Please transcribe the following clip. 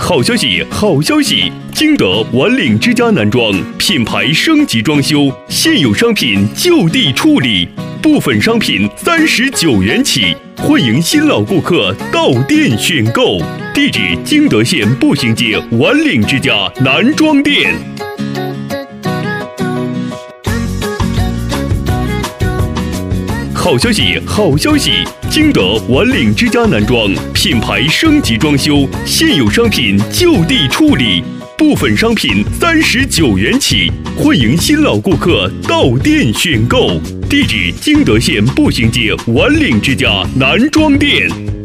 好消息，好消息！京德完岭之家男装品牌升级装修，现有商品就地处理，部分商品39元起，欢迎新老顾客到店选购。地址：京德县步行街完岭之家男装店。好消息，好消息！京德完岭之家男装品牌升级装修，现有商品就地处理，部分商品39元起，欢迎新老顾客到店选购。地址：京德县步行街完岭之家男装店。